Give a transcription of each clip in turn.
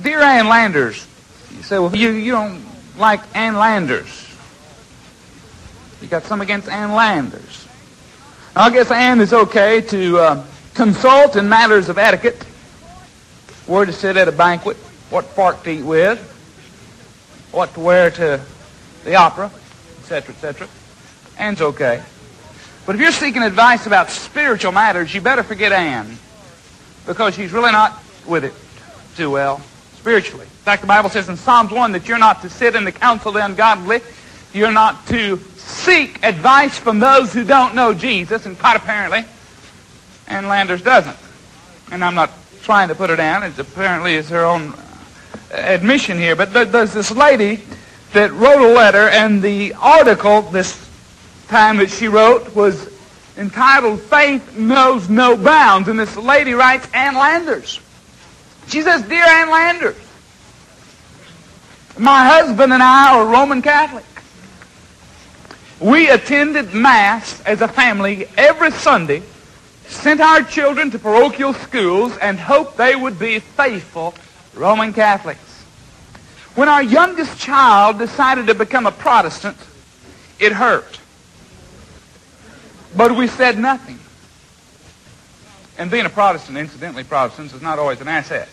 Dear Ann Landers. You say, well, you don't like Ann Landers. You got some against Ann Landers. I guess Ann is okay to consult in matters of etiquette, where to sit at a banquet, what fork to eat with, what to wear to the opera, etc., etc. Ann's okay. But if you're seeking advice about spiritual matters, you better forget Ann, because she's really not with it too well spiritually. In fact, the Bible says in Psalms 1 that you're not to sit in the counsel of the ungodly. You're not to seek advice from those who don't know Jesus, and quite apparently, Ann Landers doesn't. And I'm not trying to put her down. It apparently is her own admission here. But there's this lady that wrote a letter, and the article this time that she wrote was entitled Faith Knows No Bounds. And this lady writes, Ann Landers. She says, Dear Ann Landers, my husband and I are Roman Catholic. We attended Mass as a family every Sunday, sent our children to parochial schools, and hoped they would be faithful Roman Catholics. When our youngest child decided to become a Protestant, it hurt. But we said nothing. And being a Protestant, incidentally, Protestants is not always an asset.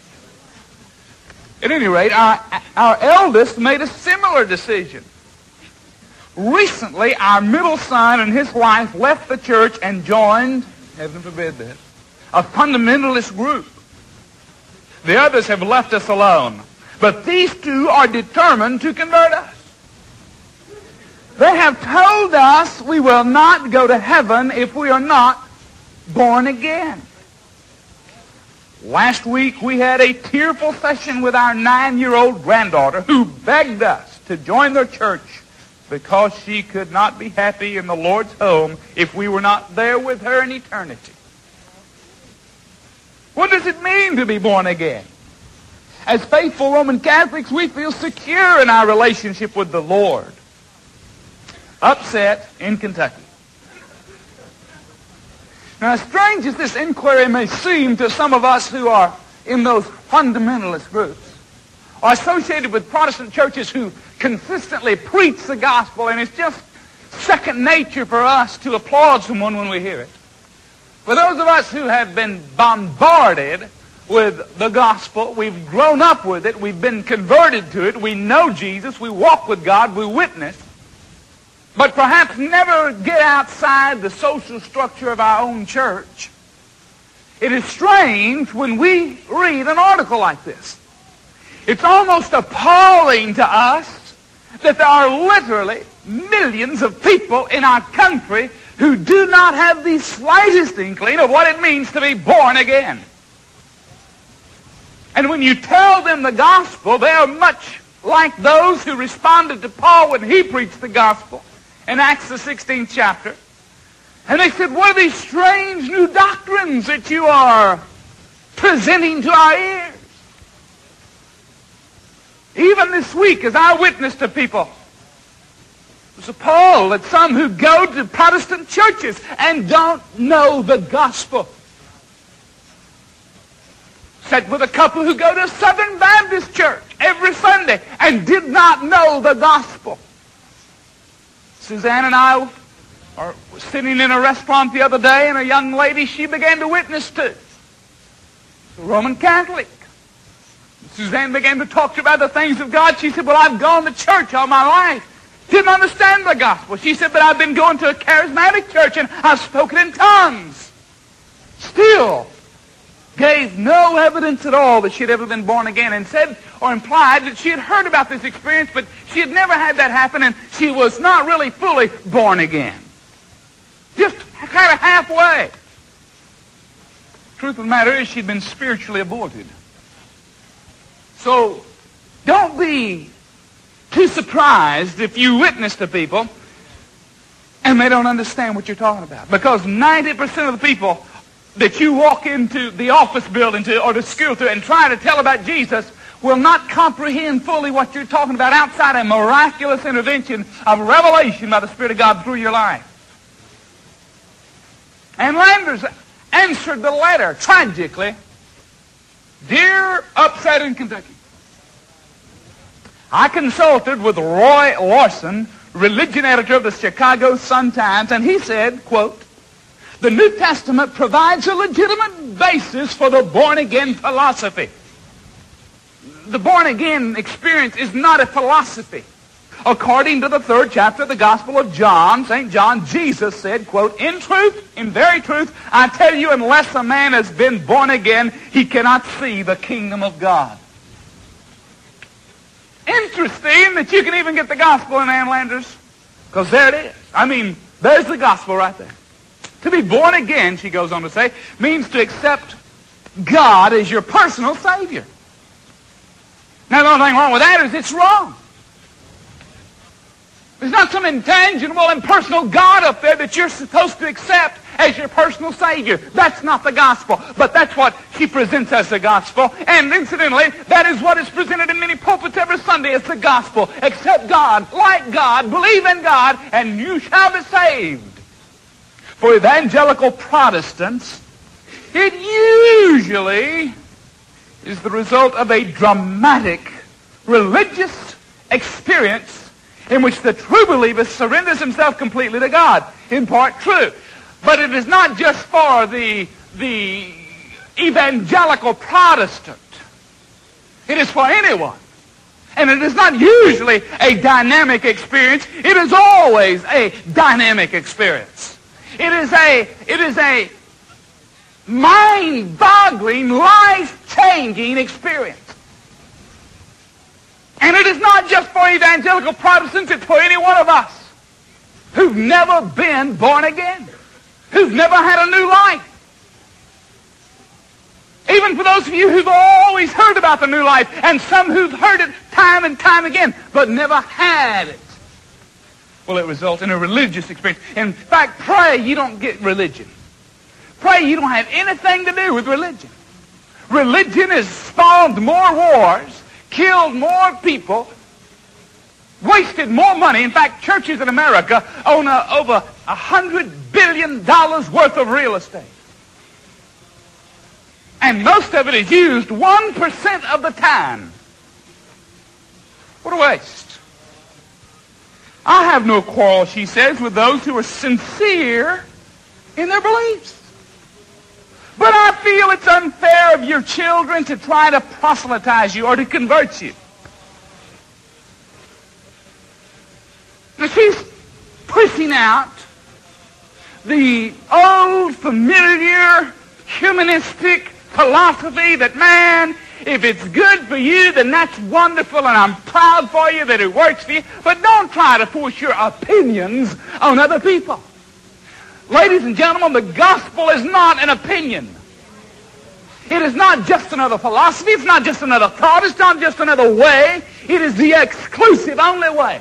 At any rate, our eldest made a similar decision. Recently, our middle son and his wife left the church and joined, heaven forbid this, a fundamentalist group. The others have left us alone. But these two are determined to convert us. They have told us we will not go to heaven if we are not born again. Last week we had a tearful session with our 9-year-old granddaughter who begged us to join their church because she could not be happy in the Lord's home if we were not there with her in eternity. What does it mean to be born again? As faithful Roman Catholics, we feel secure in our relationship with the Lord. Upset in Kentucky. Now, as strange as this inquiry may seem to some of us who are in those fundamentalist groups, or associated with Protestant churches who consistently preach the gospel, and it's just second nature for us to applaud someone when we hear it. For those of us who have been bombarded with the gospel, we've grown up with it, we've been converted to it, we know Jesus, we walk with God, we witness, but perhaps never get outside the social structure of our own church. It is strange when we read an article like this. It's almost appalling to us that there are literally millions of people in our country who do not have the slightest inkling of what it means to be born again. And when you tell them the gospel, they are much like those who responded to Paul when he preached the gospel in Acts the 16th chapter. And they said, what are these strange new doctrines that you are presenting to our ears? Even this week, as I witnessed to people, I was appalled at some who go to Protestant churches and don't know the gospel. Sat with a couple who go to Southern Baptist Church every Sunday and did not know the gospel. Suzanne and I were sitting in a restaurant the other day, and a young lady she began to witness to, a Roman Catholic. Suzanne began to talk to her about the things of God. She said, well, I've gone to church all my life. Didn't understand the gospel. She said, but I've been going to a charismatic church and I've spoken in tongues. Still gave no evidence at all that she had ever been born again, and said or implied that she had heard about this experience, but she had never had that happen, and she was not really fully born again. Just kind of halfway. Truth of the matter is she'd been spiritually aborted. So don't be too surprised if you witness to people and they don't understand what you're talking about. Because 90% of the people that you walk into the office building to or the school to and try to tell about Jesus will not comprehend fully what you're talking about outside a miraculous intervention of revelation by the Spirit of God through your life. And Landers answered the letter tragically Dear Upset in Kentucky, I consulted with Roy Larson, religion editor of the Chicago Sun-Times, and he said, quote, "The New Testament provides a legitimate basis for the born-again philosophy." The born-again experience is not a philosophy. According to the 3rd chapter of the Gospel of John, St. John, Jesus said, quote, "In truth, in very truth, I tell you, unless a man has been born again, he cannot see the kingdom of God." Interesting that you can even get the gospel in Ann Landers, because there it is. I mean, there's the gospel right there. To be born again, she goes on to say, means to accept God as your personal Savior. Now, the only thing wrong with that is it's wrong. There's not some intangible, impersonal God up there that you're supposed to accept as your personal Savior. That's not the gospel. But that's what she presents as the gospel. And incidentally, that is what is presented in many pulpits every Sunday as the gospel. Accept God, like God, believe in God, and you shall be saved. For evangelical Protestants, it usually is the result of a dramatic religious experience in which the true believer surrenders himself completely to God. In part, true. But it is not just for the evangelical Protestant. It is for anyone. And it is not usually a dynamic experience. It is always a dynamic experience. It is a mind-boggling, life-changing experience. And it is not just for evangelical Protestants, it's for any one of us who've never been born again, who've never had a new life. Even for those of you who've always heard about the new life, and some who've heard it time and time again, but never had it. Well, it results in a religious experience. In fact, pray you don't get religion. Pray you don't have anything to do with religion. Religion has spawned more wars, killed more people, wasted more money. In fact, churches in America own over $100 billion worth of real estate. And most of it is used 1% of the time. What a waste. I have no quarrel, she says, with those who are sincere in their beliefs. But I feel it's unfair of your children to try to proselytize you or to convert you. Now she's pushing out the old, familiar, humanistic philosophy that, man, if it's good for you, then that's wonderful, and I'm proud for you that it works for you. But don't try to force your opinions on other people. Ladies and gentlemen, the gospel is not an opinion. It is not just another philosophy. It's not just another thought. It's not just another way. It is the exclusive only way.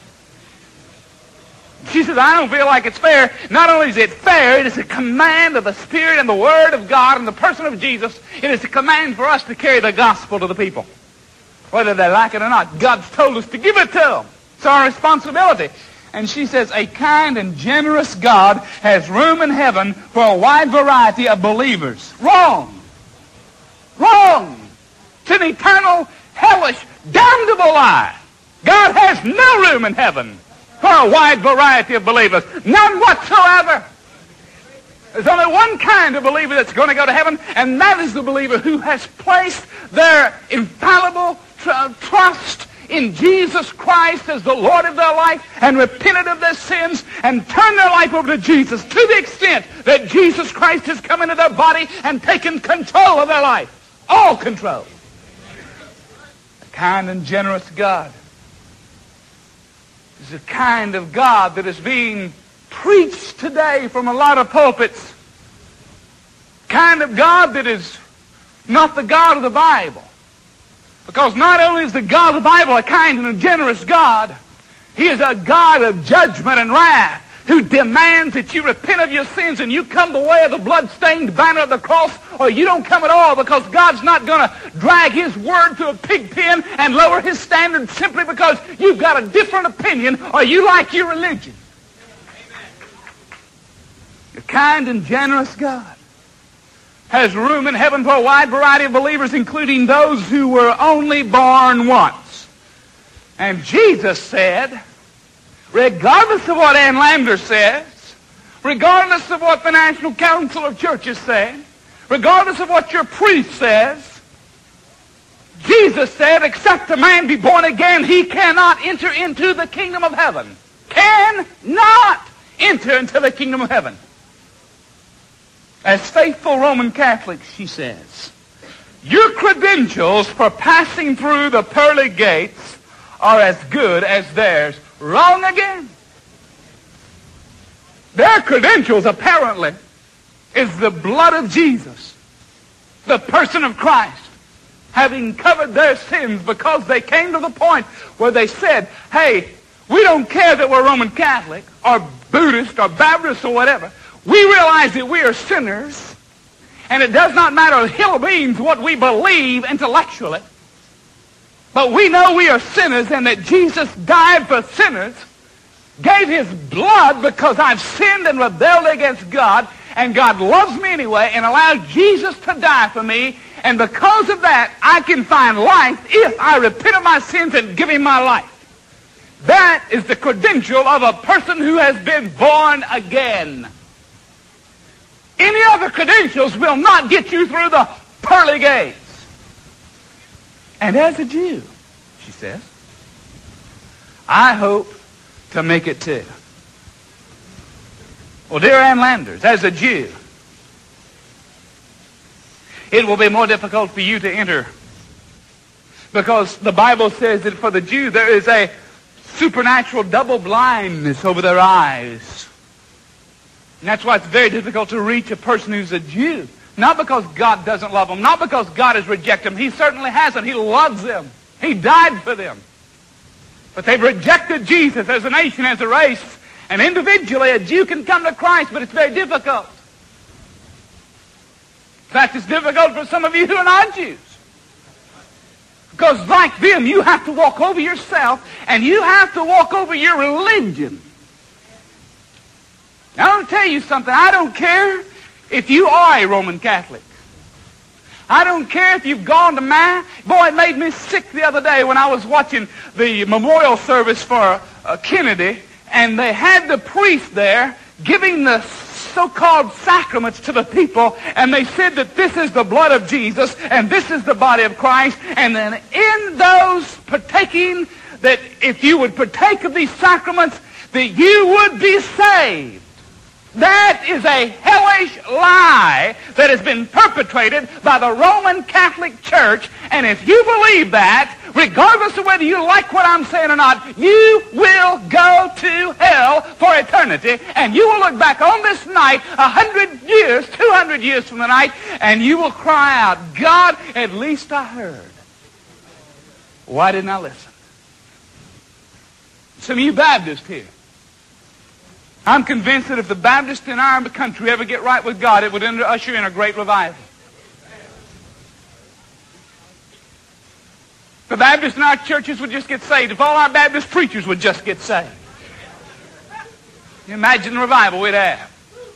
She says, I don't feel like it's fair. Not only is it fair, it is a command of the Spirit and the Word of God and the person of Jesus. It is a command for us to carry the gospel to the people, whether they like it or not. God's told us to give it to them. It's our responsibility. And she says, a kind and generous God has room in heaven for a wide variety of believers. Wrong. Wrong. It's an eternal, hellish, damnable lie. God has no room in heaven for a wide variety of believers. None whatsoever. There's only one kind of believer that's going to go to heaven, and that is the believer who has placed their infallible trust in Jesus Christ as the Lord of their life and repented of their sins and turned their life over to Jesus to the extent that Jesus Christ has come into their body and taken control of their life. All control. A kind and generous God is the kind of God that is being preached today from a lot of pulpits. Kind of God that is not the God of the Bible. Because not only is the God of the Bible a kind and a generous God, He is a God of judgment and wrath who demands that you repent of your sins and you come the way of the blood-stained banner of the cross, or you don't come at all, because God's not going to drag His word to a pig pen and lower His standard simply because you've got a different opinion or you like your religion. A kind and generous God. has room in heaven for a wide variety of believers, including those who were only born once. And Jesus said, regardless of what Ann Lander says, regardless of what the National Council of Churches say, regardless of what your priest says, Jesus said, except a man be born again, he cannot enter into the kingdom of heaven. Cannot enter into the kingdom of heaven. As faithful Roman Catholics, she says, your credentials for passing through the pearly gates are as good as theirs. Wrong again. Their credentials, apparently, is the blood of Jesus, the person of Christ, having covered their sins because they came to the point where they said, hey, we don't care that we're Roman Catholic or Buddhist or Baptist or whatever. We realize that we are sinners, and it does not matter a hill of beans what we believe intellectually. But we know we are sinners and that Jesus died for sinners, gave his blood because I've sinned and rebelled against God, and God loves me anyway and allowed Jesus to die for me, and because of that, I can find life if I repent of my sins and give him my life. That is the credential of a person who has been born again. Any other credentials will not get you through the pearly gates. And as a Jew, she says, I hope to make it too. Well, dear Ann Landers, as a Jew, it will be more difficult for you to enter because the Bible says that for the Jew there is a supernatural double blindness over their eyes. And that's why it's very difficult to reach a person who's a Jew. Not because God doesn't love them, not because God has rejected them. He certainly hasn't. He loves them. He died for them. But they've rejected Jesus as a nation, as a race. And individually, a Jew can come to Christ, but it's very difficult. In fact, it's difficult for some of you who are not Jews. Because like them, you have to walk over yourself, and you have to walk over your religion. Now, I'll tell you something. I don't care if you are a Roman Catholic. I don't care if you've gone to Mass. Boy, it made me sick the other day when I was watching the memorial service for Kennedy, and they had the priest there giving the so-called sacraments to the people, and they said that this is the blood of Jesus, and this is the body of Christ, and then in those partaking, that if you would partake of these sacraments, that you would be saved. That is a hellish lie that has been perpetrated by the Roman Catholic Church, and if you believe that, regardless of whether you like what I'm saying or not, you will go to hell for eternity, and you will look back on this night 100 years, 200 years from the night, and you will cry out, God, at least I heard. Why didn't I listen? Some of you Baptists here, I'm convinced that if the Baptists in our country ever get right with God, it would usher in a great revival. The Baptists in our churches would just get saved. If all our Baptist preachers would just get saved. You imagine the revival we'd have.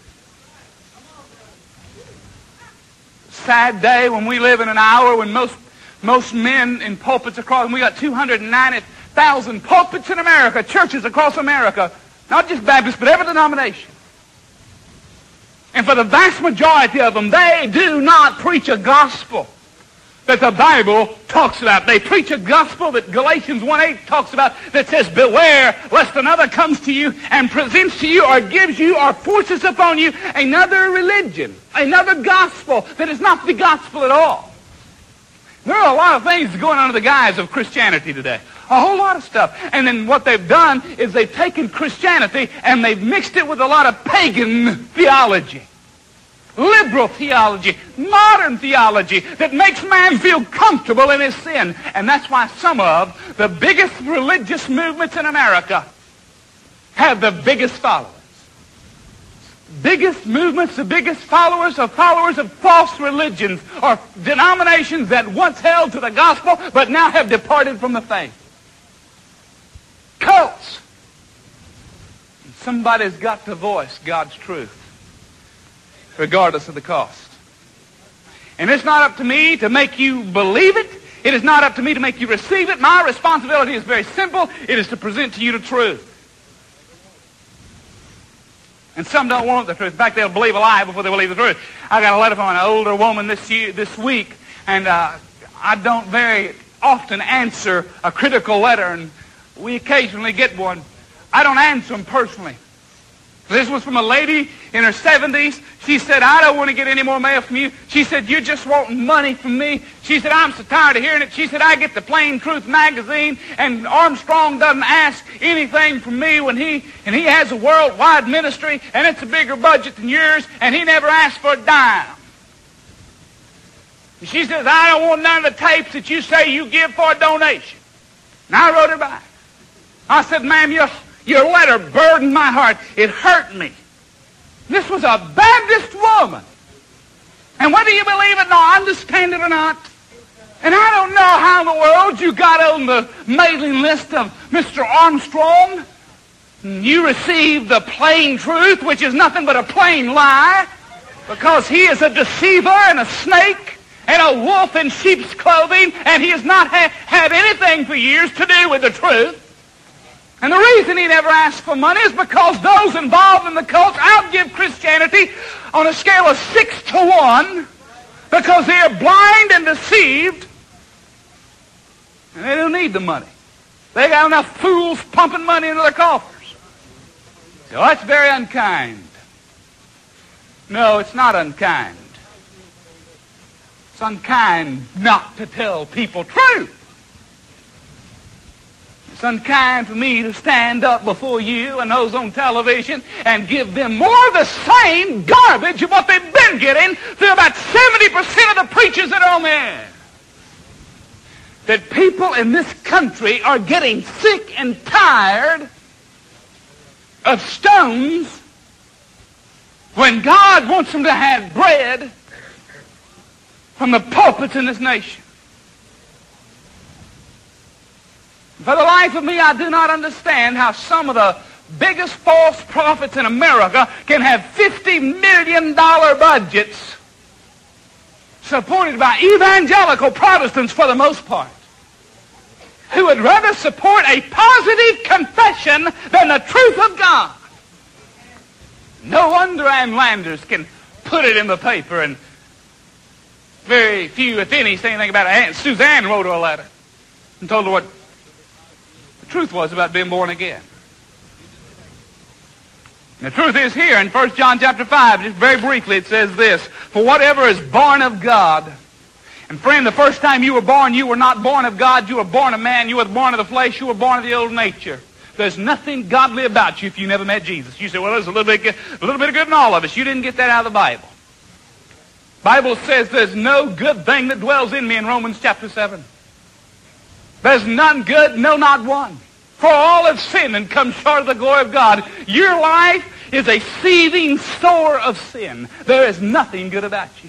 Sad day when we live in an hour when most men in pulpits across, and we got 290,000 pulpits in America, churches across America, not just Baptists, but every denomination. And for the vast majority of them, they do not preach a gospel that the Bible talks about. They preach a gospel that Galatians 1:8 talks about, that says, beware lest another comes to you and presents to you or gives you or forces upon you another religion, another gospel that is not the gospel at all. There are a lot of things going on under the guise of Christianity today. A whole lot of stuff. And then what they've done is they've taken Christianity and they've mixed it with a lot of pagan theology. Liberal theology, modern theology that makes man feel comfortable in his sin. And that's why some of the biggest religious movements in America have the biggest followers. Biggest movements, the biggest followers of false religions or denominations that once held to the gospel but now have departed from the faith. Cults. Somebody's got to voice God's truth, regardless of the cost. And it's not up to me to make you believe it. It is not up to me to make you receive it. My responsibility is very simple. It is to present to you the truth. And some don't want the truth. In fact, they'll believe a lie before they believe the truth. I got a letter from an older woman this week, and I don't very often answer a critical letter, and we occasionally get one. I don't answer them personally. This was from a lady in her 70s. She said, I don't want to get any more mail from you. She said, you're just wanting money from me. She said, I'm so tired of hearing it. She said, I get the Plain Truth magazine, and Armstrong doesn't ask anything from me when he has a worldwide ministry, and it's a bigger budget than yours, and he never asked for a dime. And she says, I don't want none of the tapes that you say you give for a donation. And I wrote her back. I said, ma'am, your letter burdened my heart. It hurt me. This was a Baptist woman. And whether you believe it or understand it or not, and I don't know how in the world you got on the mailing list of Mr. Armstrong. You received the plain truth, which is nothing but a plain lie, because he is a deceiver and a snake and a wolf in sheep's clothing, and he has not had anything for years to do with the truth. And the reason he never asked for money is because those involved in the cult outgive Christianity on a scale of 6 to 1 because they are blind and deceived, and they don't need the money. They got enough fools pumping money into their coffers. So that's very unkind. No, it's not unkind. It's unkind not to tell people truth. It's unkind for me to stand up before you and those on television and give them more of the same garbage of what they've been getting through about 70% of the preachers that are on there. That people in this country are getting sick and tired of stones when God wants them to have bread from the pulpits in this nation. For the life of me, I do not understand how some of the biggest false prophets in America can have $50 million budgets supported by evangelical Protestants for the most part, who would rather support a positive confession than the truth of God. No wonder Ann Landers can put it in the paper, and very few, if any, say anything about it. Suzanne wrote her a letter and told her what the truth was about being born again. And the truth is here in 1 John chapter 5, just very briefly, it says this: for whatever is born of God. And friend, the first time you were born, you were not born of God, you were born of man, you were born of the flesh, you were born of the old nature. There's nothing godly about you if you never met Jesus. You say, well, there's a little bit of good in all of us. You didn't get that out of the Bible. The Bible says there's no good thing that dwells in me in Romans chapter 7. There's none good, no, not one. For all have sinned and come short of the glory of God. Your life is a seething store of sin. There is nothing good about you.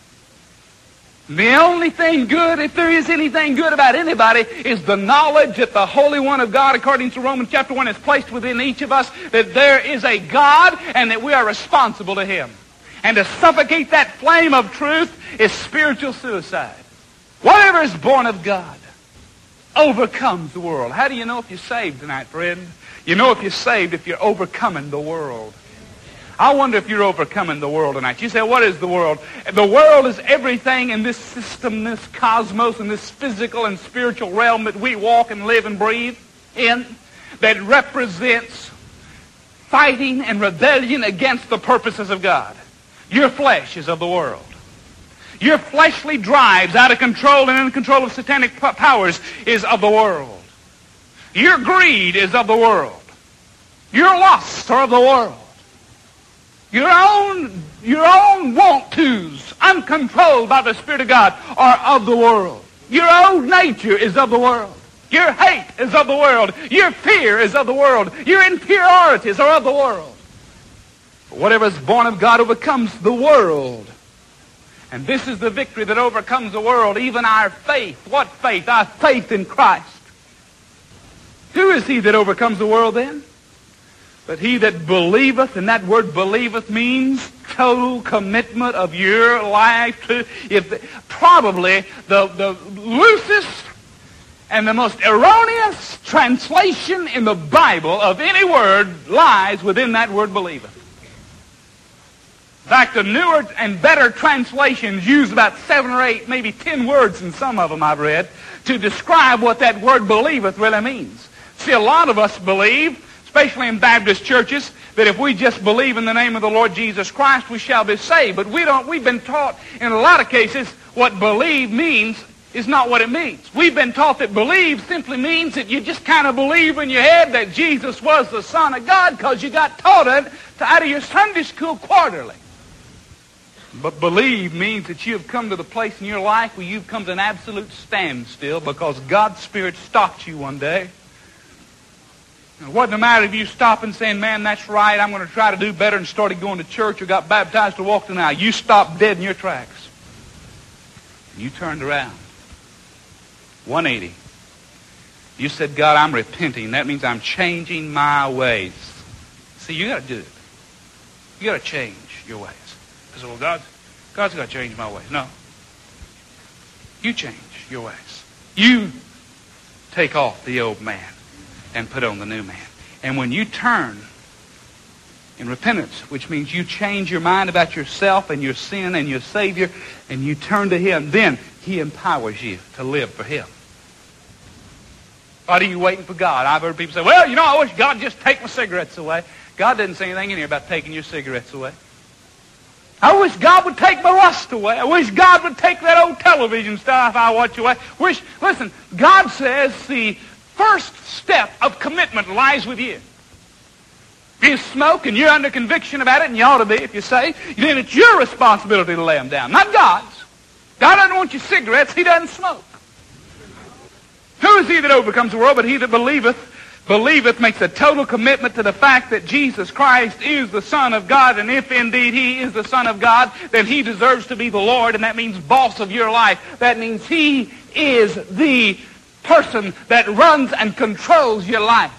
The only thing good, if there is anything good about anybody, is the knowledge that the Holy One of God, according to Romans chapter 1, is placed within each of us, that there is a God and that we are responsible to Him. And to suffocate that flame of truth is spiritual suicide. Whatever is born of God overcomes the world. How do you know if you're saved tonight, friend? You know if you're saved if you're overcoming the world. I wonder if you're overcoming the world tonight. You say, what is the world? The world is everything in this system, this cosmos, and this physical and spiritual realm that we walk and live and breathe in, that represents fighting and rebellion against the purposes of God. Your flesh is of the world. Your fleshly drives out of control and in control of satanic powers is of the world. Your greed is of the world. Your lusts are of the world. Your own want-tos, uncontrolled by the Spirit of God, are of the world. Your own nature is of the world. Your hate is of the world. Your fear is of the world. Your inferiorities are of the world. Whatever is born of God overcomes the world. And this is the victory that overcomes the world, even our faith. What faith? Our faith in Christ. Who is he that overcomes the world then? But he that believeth, and that word believeth means total commitment of your life to, probably the loosest and the most erroneous translation in the Bible of any word lies within that word believeth. In fact, the newer and better translations use about 7 or 8, maybe 10 words in some of them I've read to describe what that word believeth really means. See, a lot of us believe, especially in Baptist churches, that if we just believe in the name of the Lord Jesus Christ, we shall be saved. But we've been taught in a lot of cases what believe means is not what it means. We've been taught that believe simply means that you just kind of believe in your head that Jesus was the Son of God because you got taught it out of your Sunday school quarterly. But believe means that you have come to the place in your life where you've come to an absolute standstill because God's Spirit stopped you one day. It wasn't a matter of you stopping saying, man, that's right, I'm going to try to do better, and started going to church or got baptized or walked an aisle. You stopped dead in your tracks. You turned around. 180. You said, God, I'm repenting. That means I'm changing my ways. See, you got to do it. You got to change your ways. I said, well, God's got to change my ways. No. You change your ways. You take off the old man and put on the new man. And when you turn in repentance, which means you change your mind about yourself and your sin and your Savior, and you turn to Him, then He empowers you to live for Him. What are you waiting for God? I've heard people say, well, I wish God would just take my cigarettes away. God didn't say anything in here about taking your cigarettes away. I wish God would take my lust away. I wish God would take that old television stuff I watch away. Listen, God says the first step of commitment lies with you. If you smoke and you're under conviction about it, and you ought to be if you say, then it's your responsibility to lay them down, not God's. God doesn't want your cigarettes. He doesn't smoke. Who is he that overcomes the world? But he that believeth makes a total commitment to the fact that Jesus Christ is the Son of God, and if indeed He is the Son of God, then He deserves to be the Lord, and that means boss of your life. That means He is the person that runs and controls your life.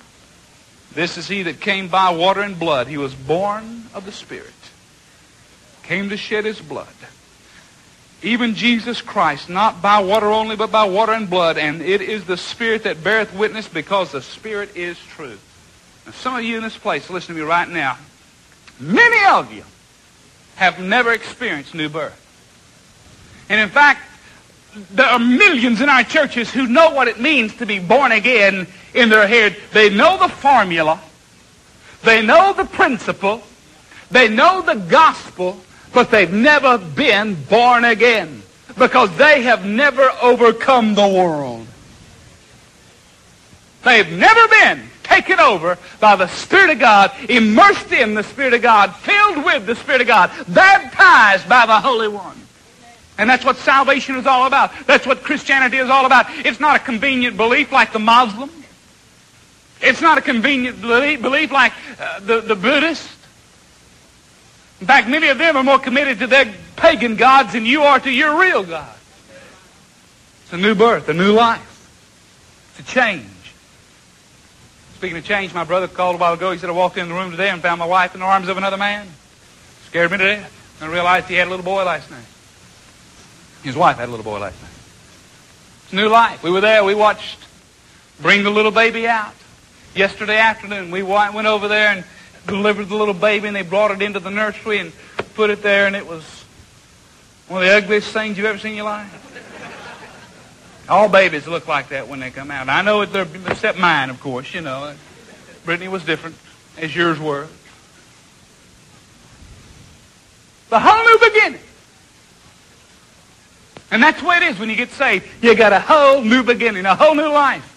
This is He that came by water and blood. He was born of the Spirit, came to shed His blood. Even Jesus Christ, not by water only, but by water and blood. And it is the Spirit that beareth witness, because the Spirit is truth. Now, some of you in this place, listen to me right now. Many of you have never experienced new birth. And in fact, there are millions in our churches who know what it means to be born again in their head. They know the formula. They know the principle. They know the gospel. But they've never been born again because they have never overcome the world. They've never been taken over by the Spirit of God, immersed in the Spirit of God, filled with the Spirit of God, baptized by the Holy One. And that's what salvation is all about. That's what Christianity is all about. It's not a convenient belief like the Muslim. It's not a convenient belief like the Buddhist. In fact, many of them are more committed to their pagan gods than you are to your real God. It's a new birth, a new life. It's a change. Speaking of change, my brother called a while ago. He said, I walked in the room today and found my wife in the arms of another man. Scared me to death. I realized he had a little boy last night. His wife had a little boy last night. It's a new life. We were there. We watched bring the little baby out. Yesterday afternoon, we went over there and delivered the little baby, and they brought it into the nursery and put it there, and it was one of the ugliest things you've ever seen in your life. All babies look like that when they come out. I know they're, except mine, of course, Brittany was different, as yours were. The whole new beginning. And that's the way it is when you get saved. You got a whole new beginning, a whole new life.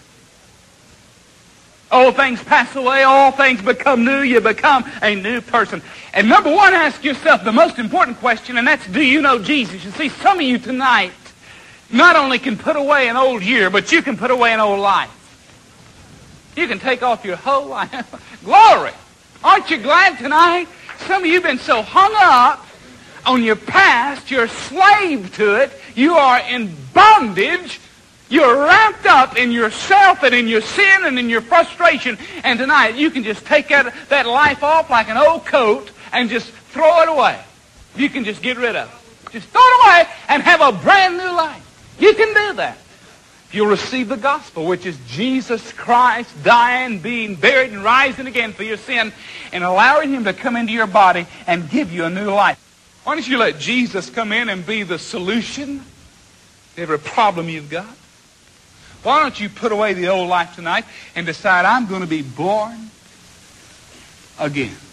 Old things pass away, all things become new, you become a new person. And number one, ask yourself the most important question, and that's, do you know Jesus? You see, some of you tonight not only can put away an old year, but you can put away an old life. You can take off your whole life. Glory! Aren't you glad tonight? Some of you have been so hung up on your past, you're a slave to it, you are in bondage You're wrapped up in yourself and in your sin and in your frustration. And tonight you can just take that life off like an old coat and just throw it away. You can just get rid of it. Just throw it away and have a brand new life. You can do that. If you'll receive the gospel, which is Jesus Christ dying, being buried, and rising again for your sin, and allowing him to come into your body and give you a new life. Why don't you let Jesus come in and be the solution to every problem you've got? Why don't you put away the old life tonight and decide, I'm going to be born again?